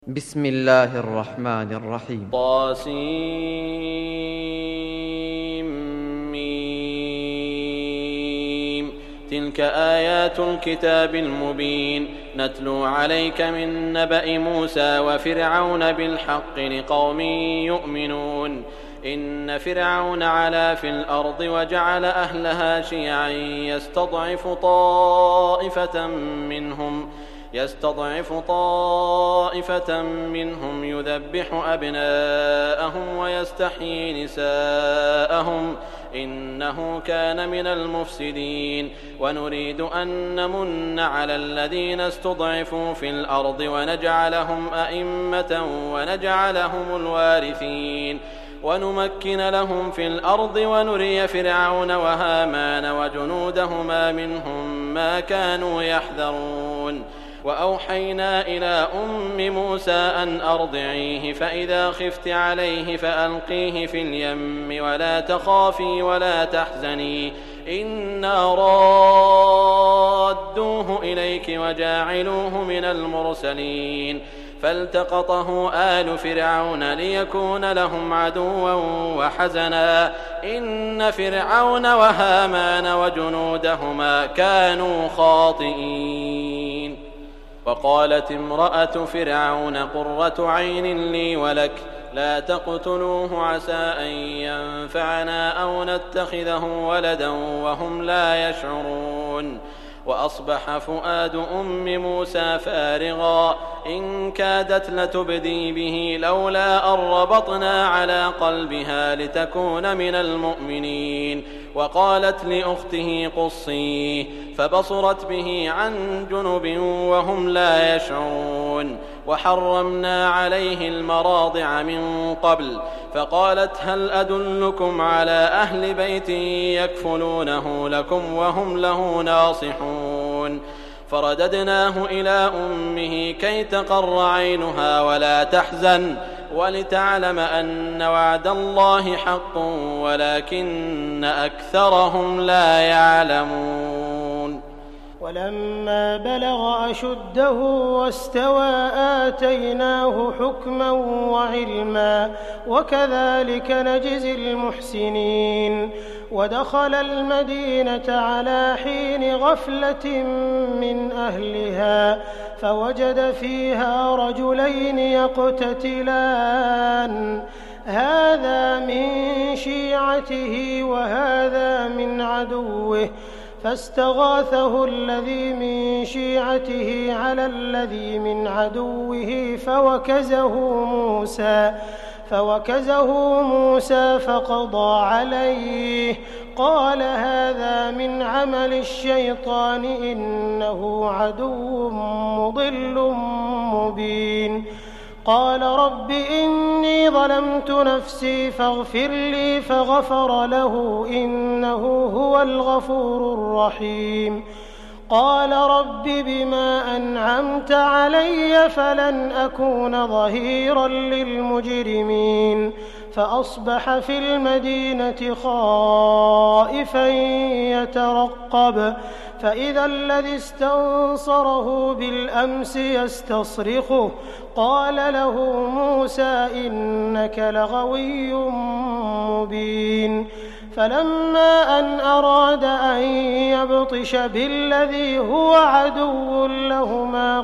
بسم الله الرحمن الرحيم. طاسيم. تلك آيات الكتاب المبين نتلو عليك من نبأ موسى وفرعون بالحق لقوم يؤمنون. إن فرعون علا في الأرض وجعل أهلها شيعا يستضعف طائفة منهم يذبح أبناءهم ويستحيي نساءهم إنه كان من المفسدين. ونريد أن نمن على الذين استضعفوا في الأرض ونجعلهم أئمة ونجعلهم الوارثين ونمكن لهم في الأرض ونري فرعون وهامان وجنودهما منهم ما كانوا يحذرون. وأوحينا إلى أم موسى أن أرضعيه فإذا خفت عليه فألقيه في اليم ولا تخافي ولا تحزني إنا رادوه إليك وجاعلوه من المرسلين. فالتقطه آل فرعون ليكون لهم عدوا وحزنا إن فرعون وهامان وجنودهما كانوا خاطئين. وقالت امرأة فرعون قرة عين لي ولك لا تقتلوه عسى أن ينفعنا أو نتخذه ولدا وهم لا يشعرون. وأصبح فؤاد أم موسى فارغا إن كادت لتبدي به لولا أن ربطنا على قلبها لتكون من المؤمنين. وقالت لأخته قصيه فبصرت به عن جنب وهم لا يشعرون. وحرمنا عليه المراضع من قبل فقالت هل أدلكم على أهل بيت يكفلونه لكم وهم له ناصحون. فرددناه إلى أمه كي تقر عينها ولا تحزن ولتعلم أن وعد الله حق ولكن أكثرهم لا يعلمون. ولما بلغ أشده واستوى آتيناه حكما وعلما وكذلك نجزي المحسنين. ودخل المدينة على حين غفلة من أهلها فوجد فيها رجلين يقتتلان هذا من شيعته وهذا من عدوه فاستغاثه الذي من شيعته على الذي من عدوه فوكزه موسى فقضى عليه قال هذا من عمل الشيطان إنه عدو مضل مبين. قال رب إني ظلمت نفسي فاغفر لي فغفر له إنه هو الغفور الرحيم. قال رب بما أنعمت علي فلن أكون ظهيرا للمجرمين. فأصبح في المدينة خائفا يترقب فإذا الذي استنصره بالأمس يستصرخه قال له موسى إنك لغوي مبين. فلما أن أراد أن يبطش بالذي هو عدو لهما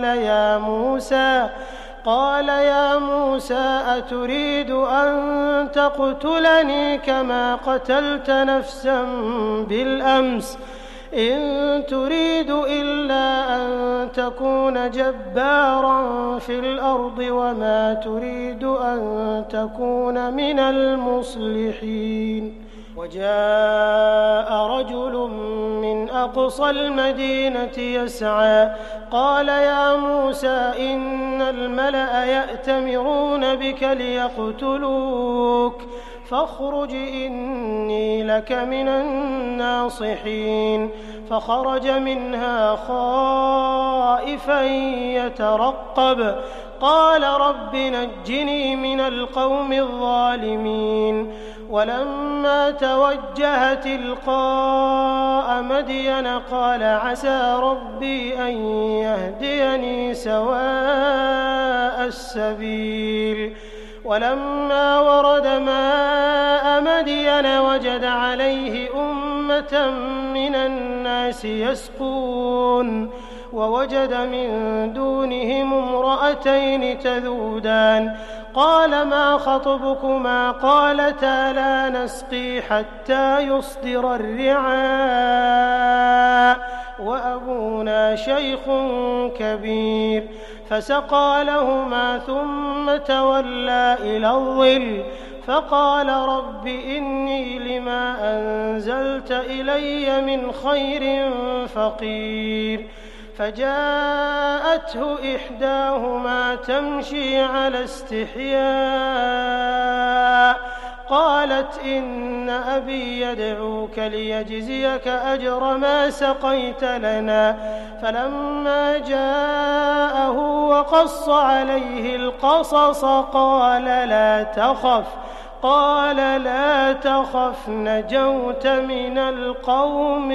قال يا موسى أتريد أن تقتلني كما قتلت نفسا بالأمس إن تريد إلا أن تكون جبارا في الأرض وما تريد أن تكون من المصلحين. وجاء رجل من أقصى المدينة يسعى قال يا موسى إن الملأ يأتمرون بك ليقتلوك فاخرج إني لك من الناصحين. فخرج منها خائفا يترقب قال رب نجني من القوم الظالمين. ولما توجه تلقاء مدين قال عسى ربي أن يهديني سواء السبيل ولما ورد ماء مدين وجد عليه أمة من الناس يسقون ووجد من دونهم امرأتين تذودان قال ما خطبكما قالتا لا نسقي حتى يصدر الرعاء وأبونا شيخ كبير فسقى لهما ثم تولى إلى الظل فقال رب إني لما أنزلت إلي من خير فقير فجاءته إحداهما تمشي على استحياء قالت إن أبي يدعوك ليجزيك أجر ما سقيت لنا فلما جاءه وقص عليه القصص قال لا تخف نجوت من القوم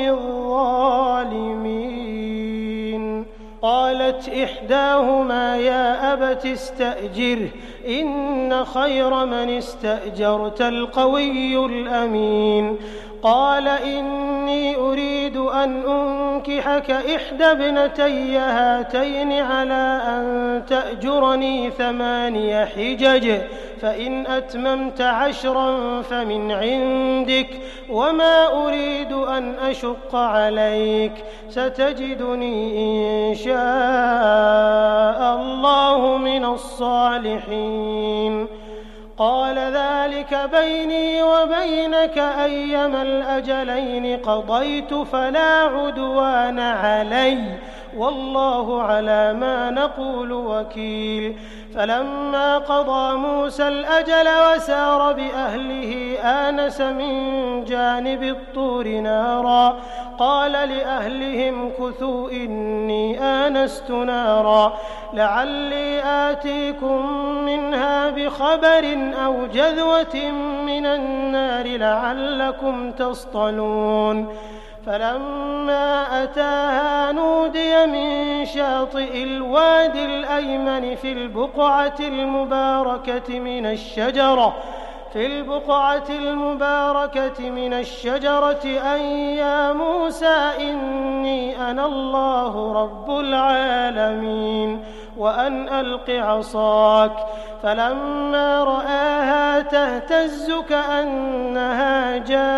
الظالمين قالت إحداهما يا أبت استأجره إن خير من استأجرت القوي الأمين قال إني أريد أن أنكحك إحدى ابنتي هاتين على أن تأجرني 8 حجج فإن أتممت 10 فمن عندك وما أريد أن أشق عليك ستجدني إن شاء الله من الصالحين قال ذلك بيني وبينك أيما الأجلين قضيت فلا عدوان علي والله على ما نقول وكيل فلما قضى موسى الأجل وسار بأهله آنس من جانب الطور نارا قال لأهلهم كثوا إني آنست نارا لعلي آتيكم منها بخبر أو جذوة من النار لعلكم تصطلون فلما أتاها نودي من شاطئ الوادي الأيمن في البقعة المباركة من الشجرة أن يا موسى إني أنا الله رب العالمين وأن ألق عصاك فلما رآها تهتز كأنها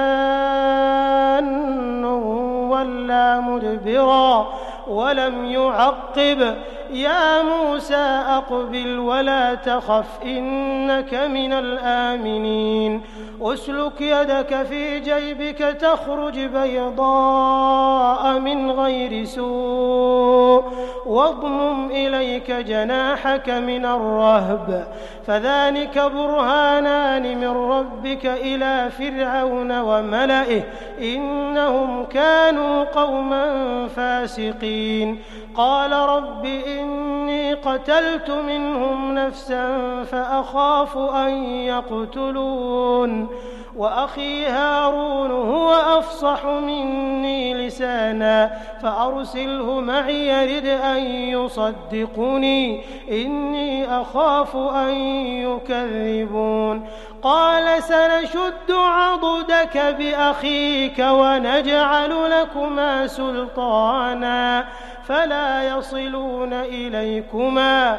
جان ولا مدبرا ولم يعقب يا موسى أقبل ولا تخف إنك من الآمنين أسلك يدك في جيبك تخرج بيضاء من غير سوء واضمم إليك جناحك من الرهب فذلك برهانان من ربك إلى فرعون وملئه إنهم كانوا قوما فاسقين قال رب إني قتلت منهم نفسا فأخاف أن يقتلون وأخي هارون هو أفصح مني لسانا فأرسله معي يرد أن يصدقني إني أخاف أن يكذبون قال سنشد عضدك بأخيك ونجعل لكما سلطانا فلا يصلون إليكما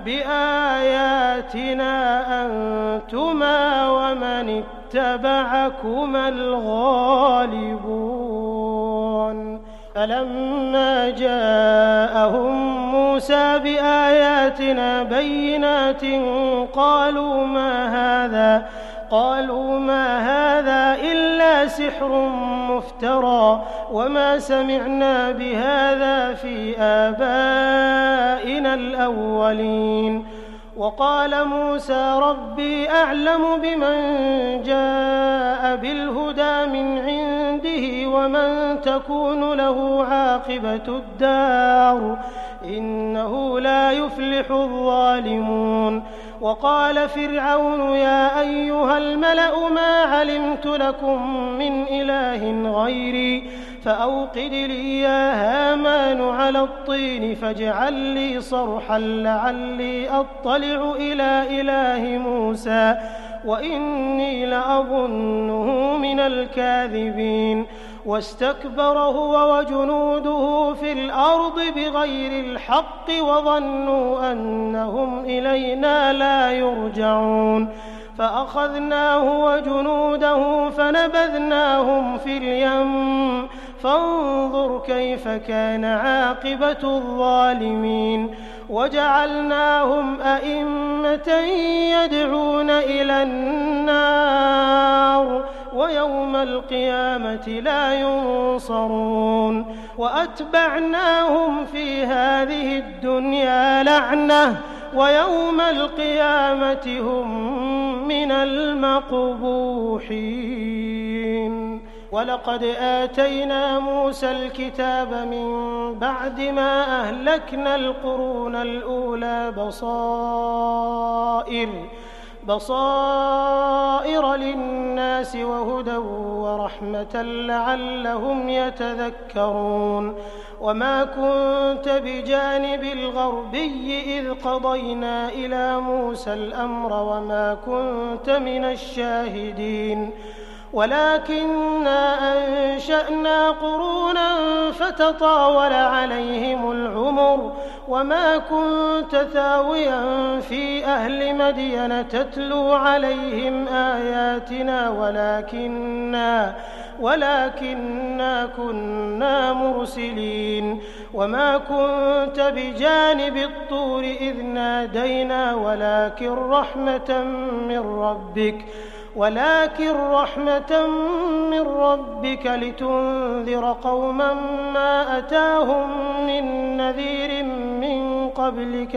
بآياتنا أنتما ومن اتبعكما الغالبون فلما جاءهم موسى بآياتنا بينات قالوا ما هذا إلا سحر مفترى وما سمعنا بهذا في آبائنا الأولين وقال موسى ربي أعلم بمن جاء بالهدى من عنده ومن تكون له عاقبة الدار إنه لا يفلح الظالمون وقال فرعون يا أيها الملأ ما علمت لكم من إله غيري فأوقد لي يا هامان على الطين فاجعل لي صرحا لعلي أطلع إلى إله موسى وإني لأظنه من الكاذبين واستكبر هو وجنوده في الأرض بغير الحق وظنوا أنهم إلينا لا يرجعون فأخذناه وجنوده فنبذناهم في اليم فانظر كيف كان عاقبة الظالمين وجعلناهم أئمة يدعون إلى النار ويوم القيامة لا ينصرون وأتبعناهم في هذه الدنيا لعنة ويوم القيامة هم من المقبوحين ولقد آتينا موسى الكتاب من بعد ما أهلكنا القرون الأولى بصائر للناس وهدى ورحمة لعلهم يتذكرون وما كنت بجانب الغربي إذ قضينا إلى موسى الأمر وما كنت من الشاهدين ولكننا أنشأنا قرونا فتطاول عليهم العمر وما كنت ثاويا في أهل مدين تتلو عليهم آياتنا ولكننا كنا مرسلين وما كنت بجانب الطور إذ نادينا ولكن رحمة من ربك لتنذر قوما ما أتاهم من نذير من قبلك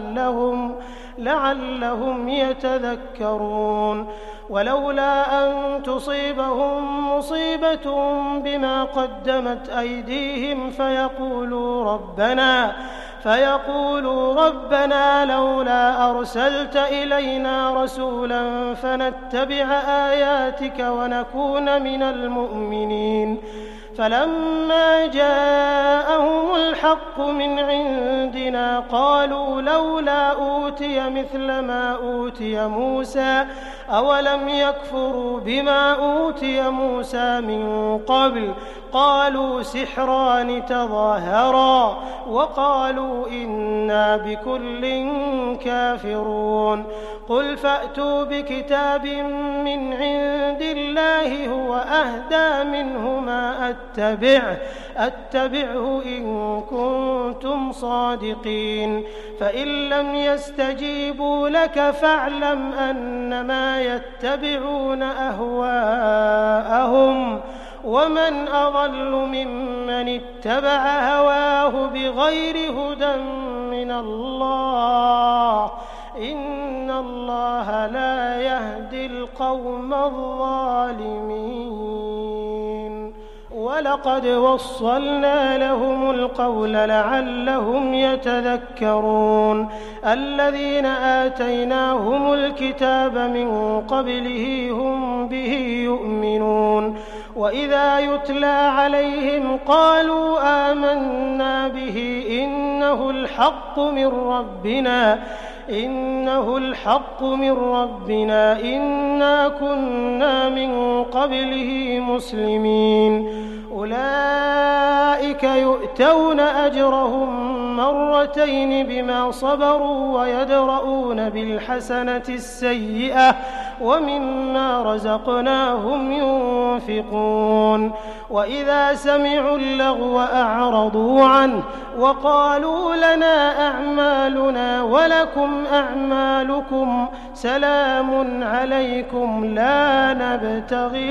لعلهم يتذكرون ولولا أن تصيبهم مصيبة بما قدمت أيديهم فيقولوا ربنا لولا أرسلت إلينا رسولا فنتبع آياتك ونكون من المؤمنين فلما جاءهم الحق من عندنا قالوا لولا أوتي مثل ما أوتي موسى أولم يكفروا بما أوتي موسى من قبل قالوا سحران تظاهرا وقالوا إنا بكل كافرون قل فأتوا بكتاب من عند الله هو أهدى منه ما أتبعه إن كنتم صادقين فإن لم يستجيبوا لك فاعلم أنما يتبعون أهواءهم ومن أضل ممن اتبع هواه بغير هدى من الله إن الله لا يهدي القوم الظالمين ولقد وصلنا لهم القول لعلهم يتذكرون الذين آتيناهم الكتاب من قبله هم به يؤمنون وإذا يتلى عليهم قالوا آمنا به إنه الحق من ربنا إنا كنا من قبله مسلمين أولئك يؤتون أجرهم مرتين بما صبروا ويدرؤون بالحسنة السيئة ومما رزقناهم ينفقون وإذا سمعوا اللغو أعرضوا عنه وقالوا لنا أعمالنا ولكم أعمالكم سلام عليكم لا نبتغي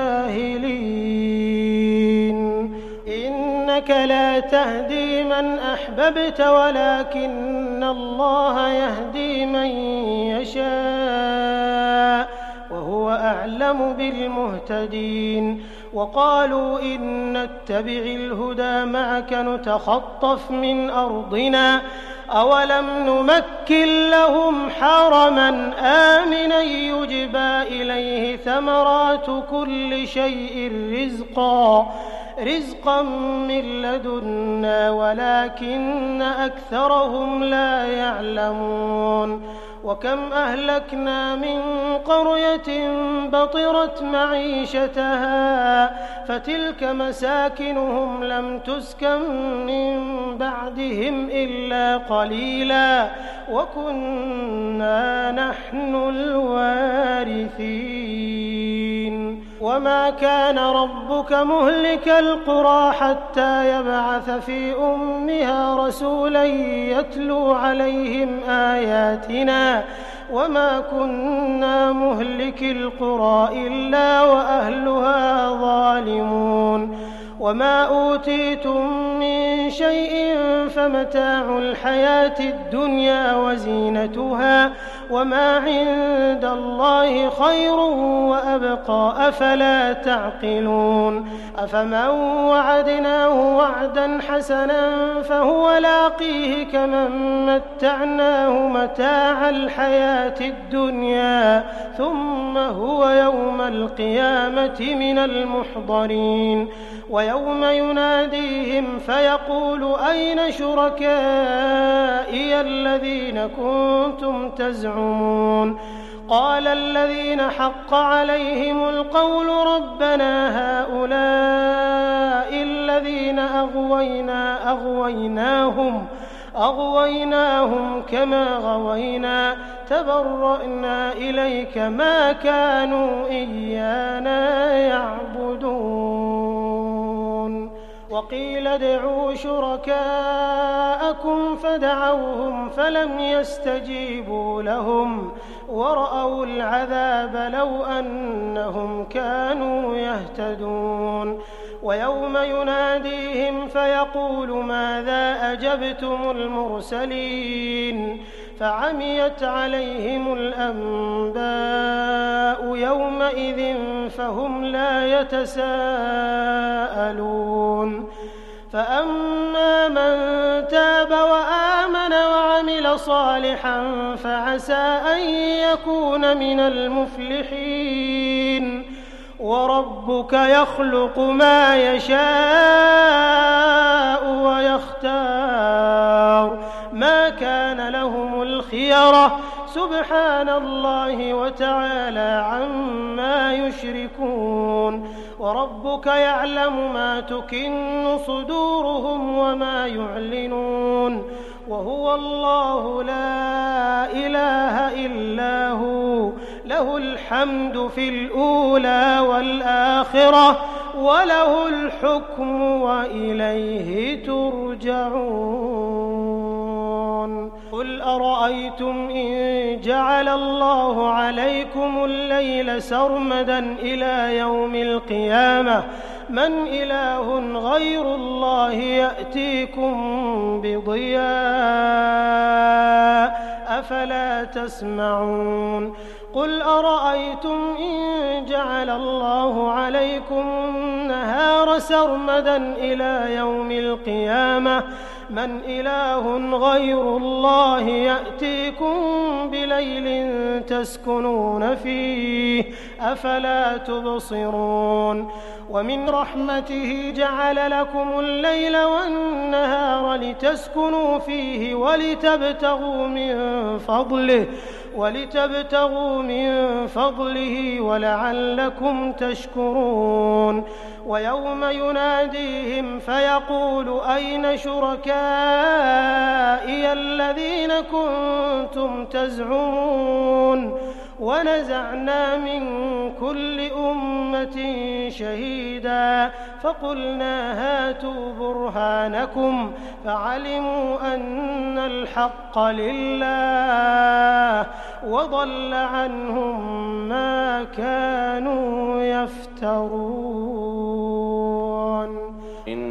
الجاهلين إنك لا تهدي من أحببت ولكن الله يهدي من يشاء وهو أعلم أعلم بالمهتدين وقالوا إن نتبع الهدى معك نتخطف من أرضنا أولم نمكن لهم حرما آمنا يجبى إليه ثمرات كل شيء رزقا من لدنا ولكن أكثرهم لا يعلمون وكم أهلكنا من قرية بطرت معيشتها فتلك مساكنهم لم تسكن من بعدهم إلا قليلا وكنا نحن الوارثين وما كان ربك مهلك القرى حتى يبعث في أمها رسولا يتلو عليهم آياتنا وما كنا مهلك القرى إلا وأهلها ظالمون وما أوتيتم من شيء فمتاع الحياة الدنيا وزينتها وما عند الله خير وأبقى أفلا تعقلون أفمن وعدناه وعدا حسنا فهو لاقيه كمن متعناه متاع الحياة الدنيا ثم هو يوم القيامة من المحضرين ويوم يناديهم فيقول أين شركائي الذين كنتم تزعمون قال الذين حق عليهم القول ربنا هؤلاء الذين أغويناهم كما غوينا تبرأنا إليك ما كانوا إيانا يعبدون وقيل ادعوا شركاءكم فدعوهم فلم يستجيبوا لهم ورأوا العذاب لو أنهم كانوا يهتدون ويوم يناديهم فيقول ماذا أجبتم المرسلين فعميت عليهم الأنباء يومئذ فهم لا يتساءلون فأما من تاب وآمن وعمل صالحا فعسى أن يكون من المفلحين وربك يخلق ما يشاء ويختار ما كان لهم الخيرة سبحان الله وتعالى عما يشركون وربك يعلم ما تكن صدورهم وما يعلنون وهو الله لا إله إلا هو له الحمد في الأولى والآخرة وله الحكم وإليه ترجعون قل أرأيتم إن جعل الله عليكم الليل سرمدا إلى يوم القيامة من إله غير الله يأتيكم بضياء أفلا تسمعون قل أرأيتم إن جعل الله عليكم النهار سرمدا إلى يوم القيامة من إله غير الله يأتيكم بليل تسكنون فيه أفلا تبصرون ومن رحمته جعل لكم الليل والنهار لتسكنوا فيه ولتبتغوا من فضله ولعلكم تشكرون ويوم يناديهم فيقول أين شركائي الذين كنتم تزعمون ونزعنا من كل أمة شهيدا فقلنا هاتوا برهانكم فعلموا أن الحق لله وضل عنهم ما كانوا يفترون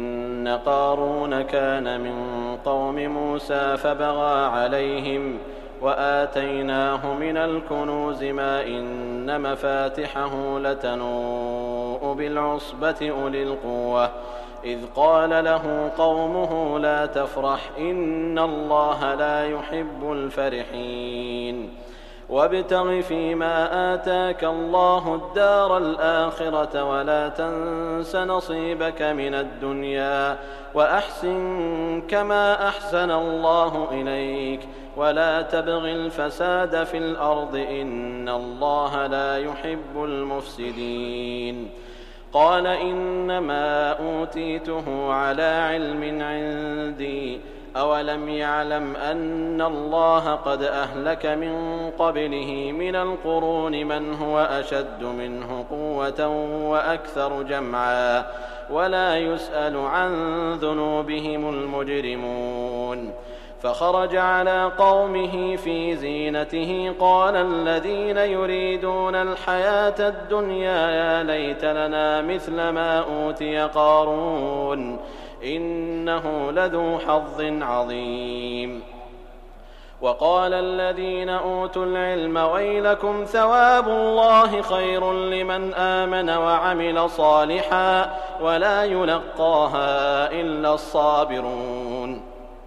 إن قارون كان من قوم موسى فبغى عليهم وآتيناه من الكنوز ما إن مفاتحه لتنوء بالعصبة أولي القوة إذ قال له قومه لا تفرح إن الله لا يحب الفرحين وابتغ فيما آتاك الله الدار الآخرة ولا تنس نصيبك من الدنيا وأحسن كما أحسن الله إليك ولا تبغ الفساد في الأرض إن الله لا يحب المفسدين قال إنما أوتيته على علم عندي أولم يعلم أن الله قد أهلك من قبله من القرون من هو أشد منه قوة وأكثر جمعا ولا يسأل عن ذنوبهم المجرمون فخرج على قومه في زينته قال الذين يريدون الحياة الدنيا يا ليت لنا مثل ما أوتي قارون إنه لذو حظ عظيم وقال الذين أوتوا العلم ويلكم ثواب الله خير لمن آمن وعمل صالحا ولا يلقاها إلا الصابرون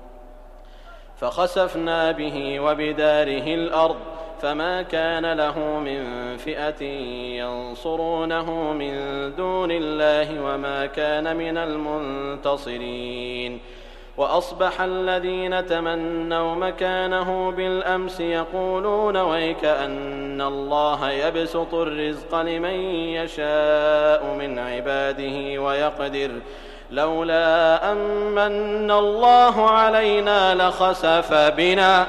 فخسفنا به وبداره الأرض فما كان له من فئة ينصرونه من دون الله وما كان من المنتصرين وأصبح الذين تمنوا مكانه بالأمس يقولون ويك أن الله يبسط الرزق لمن يشاء من عباده ويقدر لولا أمن الله علينا لخسف بنا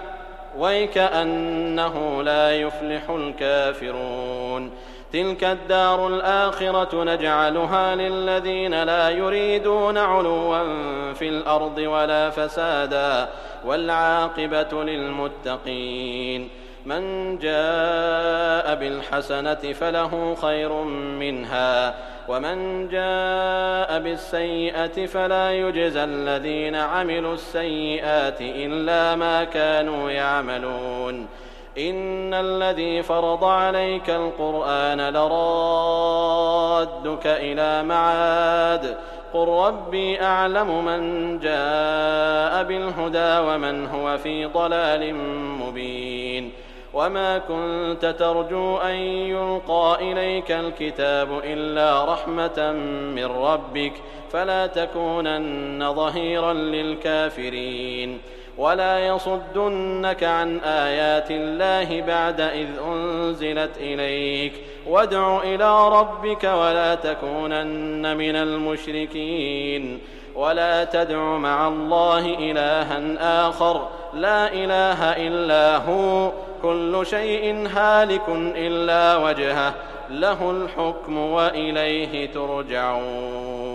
ويكأنه لا يفلح الكافرون تلك الدار الآخرة نجعلها للذين لا يريدون علوا في الأرض ولا فسادا والعاقبة للمتقين من جاء بالحسنة فله خير منها ومن جاء بالسيئة فلا يجزى الذين عملوا السيئات إلا ما كانوا يعملون إن الذي فرض عليك القرآن لرادك إلى معاد قل ربي أعلم من جاء بالهدى ومن هو في ضلال مبين وما كنت ترجو أن يلقى إليك الكتاب إلا رحمة من ربك فلا تكونن ظهيرا للكافرين ولا يصدنك عن آيات الله بعد إذ أنزلت إليك وادع إلى ربك ولا تكونن من المشركين ولا تدع مع الله إلها آخر لا إله إلا هو كل شيء هالك إلا وجهه له الحكم وإليه ترجعون